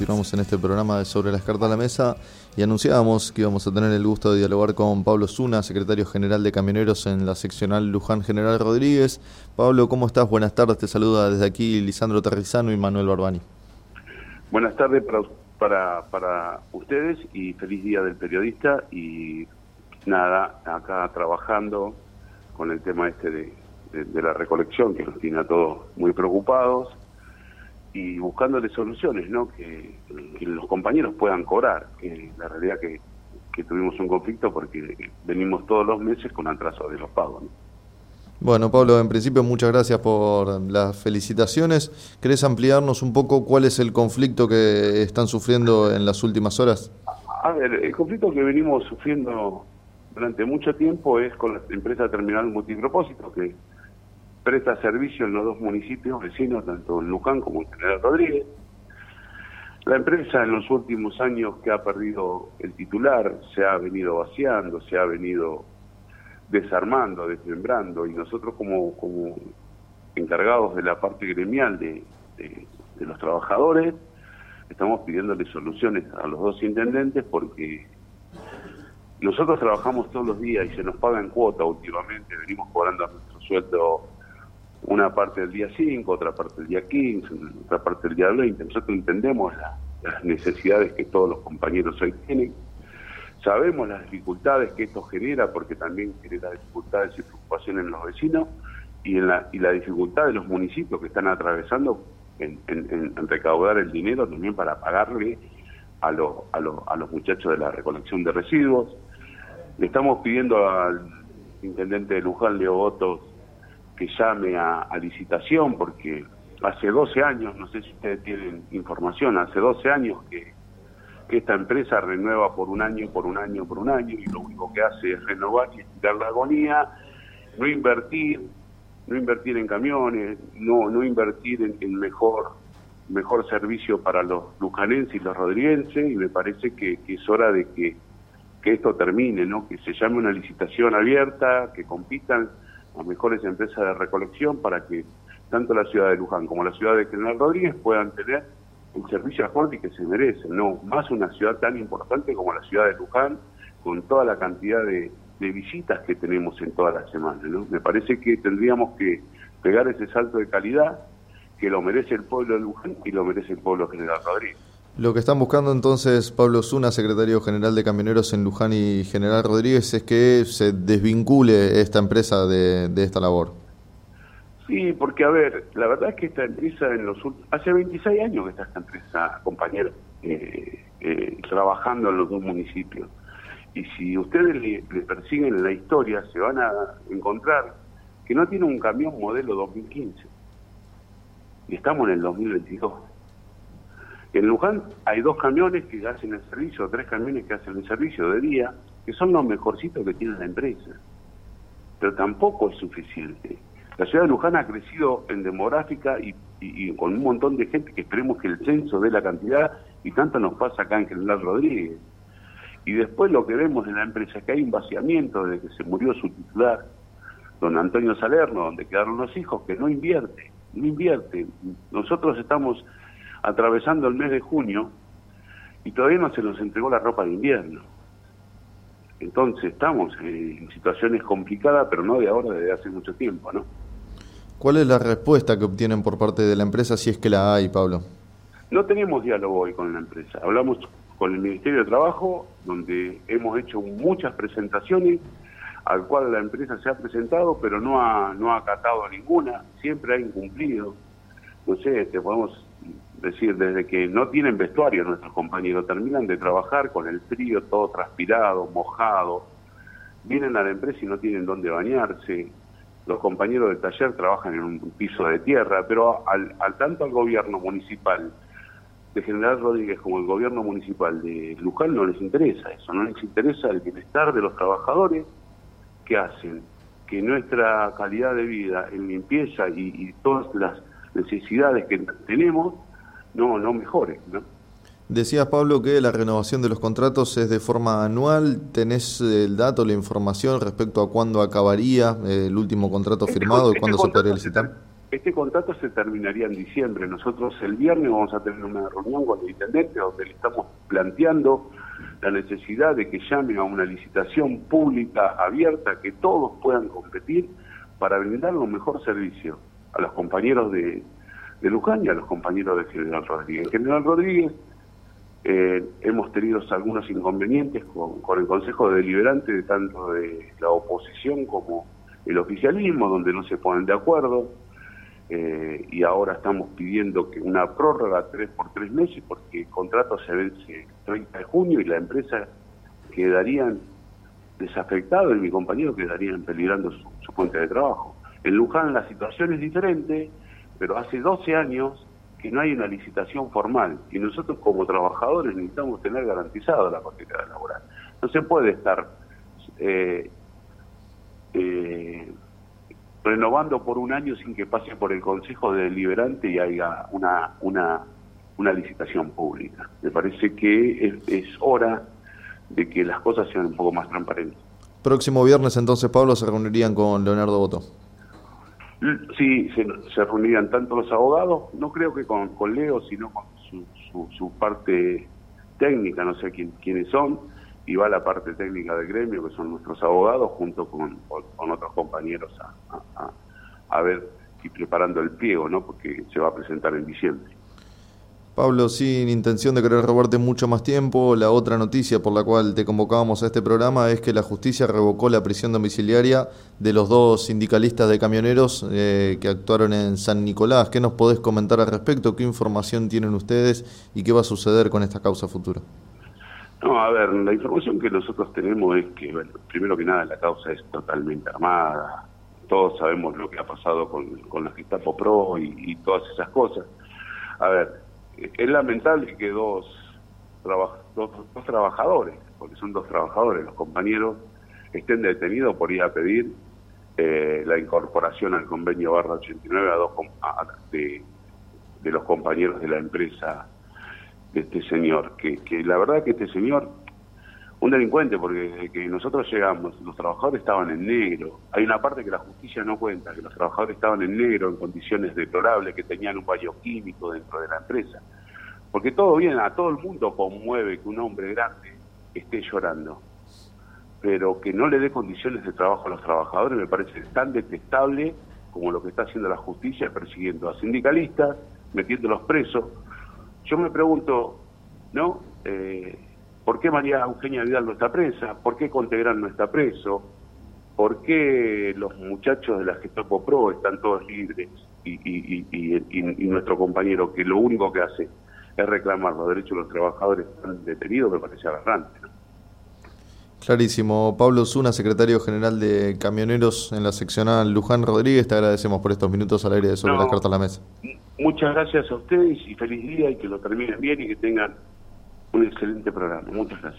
Continuamos en este programa de Sobre las Cartas a la Mesa y anunciábamos que íbamos a tener el gusto de dialogar con Pablo Zuna, secretario general de Camioneros en la seccional Luján General Rodríguez. Pablo, ¿cómo estás? Buenas tardes, te saluda desde aquí Lisandro Terrizano y Manuel Barbani. Buenas tardes para ustedes y feliz día del periodista y nada, acá trabajando con el tema de la recolección que nos tiene a todos muy preocupados y buscándole soluciones, ¿no? Que los compañeros puedan cobrar. La realidad que tuvimos un conflicto porque venimos todos los meses con atraso de los pagos, ¿no? Bueno, Pablo, en principio muchas gracias por las felicitaciones. ¿Querés ampliarnos un poco cuál es el conflicto que están sufriendo en las últimas horas? A ver, el conflicto que venimos sufriendo durante mucho tiempo es con la empresa Terminal Multipropósito, que presta servicio en los dos municipios vecinos, tanto en Luján como en General Rodríguez. La empresa en los últimos años que ha perdido el titular se ha venido vaciando, se ha venido desarmando, desmembrando, y nosotros como encargados de la parte gremial de los trabajadores estamos pidiéndole soluciones a los dos intendentes porque nosotros trabajamos todos los días y se nos paga en cuota últimamente, venimos cobrando nuestro sueldo una parte del día 5, otra parte del día 15, otra parte del día 20. Nosotros entendemos las necesidades que todos los compañeros hoy tienen, sabemos las dificultades que esto genera, porque también genera dificultades y preocupaciones en los vecinos, y la dificultad de los municipios que están atravesando en recaudar el dinero también para pagarle a los muchachos de la recolección de residuos. Le estamos pidiendo al intendente de Luján, Leo Botos, que llame a licitación, porque hace 12 años, no sé si ustedes tienen información, hace 12 años que esta empresa renueva por un año, y lo único que hace es renovar y estirar la agonía, no invertir en camiones, no invertir en mejor servicio para los lujanenses y los rodriguenses, y me parece que es hora de que esto termine, ¿no? Que se llame una licitación abierta, que compitan las mejores empresas de recolección para que tanto la ciudad de Luján como la ciudad de General Rodríguez puedan tener el servicio acorde que se merecen, no más una ciudad tan importante como la ciudad de Luján, con toda la cantidad de visitas que tenemos en todas las semanas, ¿no? Me parece que tendríamos que pegar ese salto de calidad que lo merece el pueblo de Luján y lo merece el pueblo de General Rodríguez. Lo que están buscando entonces Pablo Zuna, secretario general de Camioneros en Luján y General Rodríguez, es que se desvincule esta empresa de esta labor. Sí, porque a ver, la verdad es que esta empresa hace 26 años que está esta empresa, compañero, trabajando en los dos municipios. Y si ustedes le persiguen la historia, se van a encontrar que no tiene un camión modelo 2015. Y estamos en el 2022. En Luján hay 2 camiones que hacen el servicio, 3 camiones que hacen el servicio de día, que son los mejorcitos que tiene la empresa. Pero tampoco es suficiente. La ciudad de Luján ha crecido en demográfica y con un montón de gente que esperemos que el censo dé la cantidad, y tanto nos pasa acá en General Rodríguez. Y después lo que vemos en la empresa es que hay un vaciamiento desde que se murió su titular, don Antonio Salerno, donde quedaron los hijos, que no invierte. Nosotros estamos atravesando el mes de junio y todavía no se nos entregó la ropa de invierno. Entonces estamos en situaciones complicadas, pero no de ahora, desde hace mucho tiempo, ¿no? ¿Cuál es la respuesta que obtienen por parte de la empresa, si es que la hay, Pablo? No tenemos diálogo hoy con la empresa. Hablamos con el Ministerio de Trabajo, donde hemos hecho muchas presentaciones, al cual la empresa se ha presentado, pero no ha acatado ninguna, siempre ha incumplido. No sé, podemos decir, desde que no tienen vestuario nuestros compañeros, terminan de trabajar con el frío, todo transpirado, mojado, vienen a la empresa y no tienen dónde bañarse, los compañeros del taller trabajan en un piso de tierra, pero tanto al gobierno municipal de General Rodríguez como el gobierno municipal de Luján no les interesa eso, no les interesa el bienestar de los trabajadores que hacen que nuestra calidad de vida en limpieza y todas las necesidades que tenemos no mejoren, ¿no? Decías, Pablo, que la renovación de los contratos es de forma anual. ¿Tenés el dato, la información respecto a cuándo acabaría el último contrato firmado y cuándo se podría licitar? este contrato se terminaría en diciembre. Nosotros el viernes vamos a tener una reunión con el intendente donde le estamos planteando la necesidad de que llame a una licitación pública abierta, que todos puedan competir para brindar un mejor servicio a los compañeros de Luján y a los compañeros de General Rodríguez. En General Rodríguez hemos tenido algunos inconvenientes con el Consejo Deliberante, de tanto de la oposición como el oficialismo, donde no se ponen de acuerdo, y ahora estamos pidiendo que una prórroga 3 por 3 meses, porque el contrato se vence el 30 de junio y la empresa quedaría desafectada y mi compañero quedaría peligrando su fuente de trabajo. En Luján la situación es diferente, pero hace 12 años que no hay una licitación formal y nosotros como trabajadores necesitamos tener garantizado la continuidad laboral. No se puede estar renovando por un año sin que pase por el Consejo Deliberante y haya una licitación pública. Me parece que es hora de que las cosas sean un poco más transparentes. Próximo viernes entonces, Pablo, se reunirían con Leonardo Boto. Sí, se reunirían tanto los abogados, no creo que con Leo, sino con su parte técnica, no sé quiénes son, y va la parte técnica del gremio, que son nuestros abogados, junto con otros compañeros a ver y preparando el pliego, ¿no? Porque se va a presentar en diciembre. Pablo, sin intención de querer robarte mucho más tiempo, la otra noticia por la cual te convocábamos a este programa es que la justicia revocó la prisión domiciliaria de los 2 sindicalistas de camioneros que actuaron en San Nicolás. ¿Qué nos podés comentar al respecto? ¿Qué información tienen ustedes y qué va a suceder con esta causa futura? No, a ver, la información que nosotros tenemos es que, bueno, primero que nada, la causa es totalmente armada. Todos sabemos lo que ha pasado con la Gestapo Pro y todas esas cosas. A ver, es lamentable que dos trabajadores, porque son 2 trabajadores, los compañeros, estén detenidos por ir a pedir la incorporación al convenio /89 a 2 de los compañeros de la empresa de este señor, que la verdad que este señor, un delincuente, porque desde que nosotros llegamos, los trabajadores estaban en negro. Hay una parte que la justicia no cuenta, que los trabajadores estaban en negro, en condiciones deplorables, que tenían un baño químico dentro de la empresa. Porque todo bien, a todo el mundo conmueve que un hombre grande esté llorando, pero que no le dé condiciones de trabajo a los trabajadores me parece tan detestable como lo que está haciendo la justicia, persiguiendo a sindicalistas, metiéndolos presos. Yo me pregunto, ¿no? ¿Por qué María Eugenia Vidal no está presa? ¿Por qué Contegrán no está preso? ¿Por qué los muchachos de la Gestapo Pro están todos libres y nuestro compañero, que lo único que hace es reclamar los derechos de los trabajadores, están detenidos? Me parece aberrante, ¿no? Clarísimo. Pablo Osuna, secretario general de Camioneros en la seccional Luján Rodríguez, te agradecemos por estos minutos al aire de Sobre las Cartas a la Mesa. Muchas gracias a ustedes y feliz día y que lo terminen bien y que tengan un excelente programa. Muchas gracias.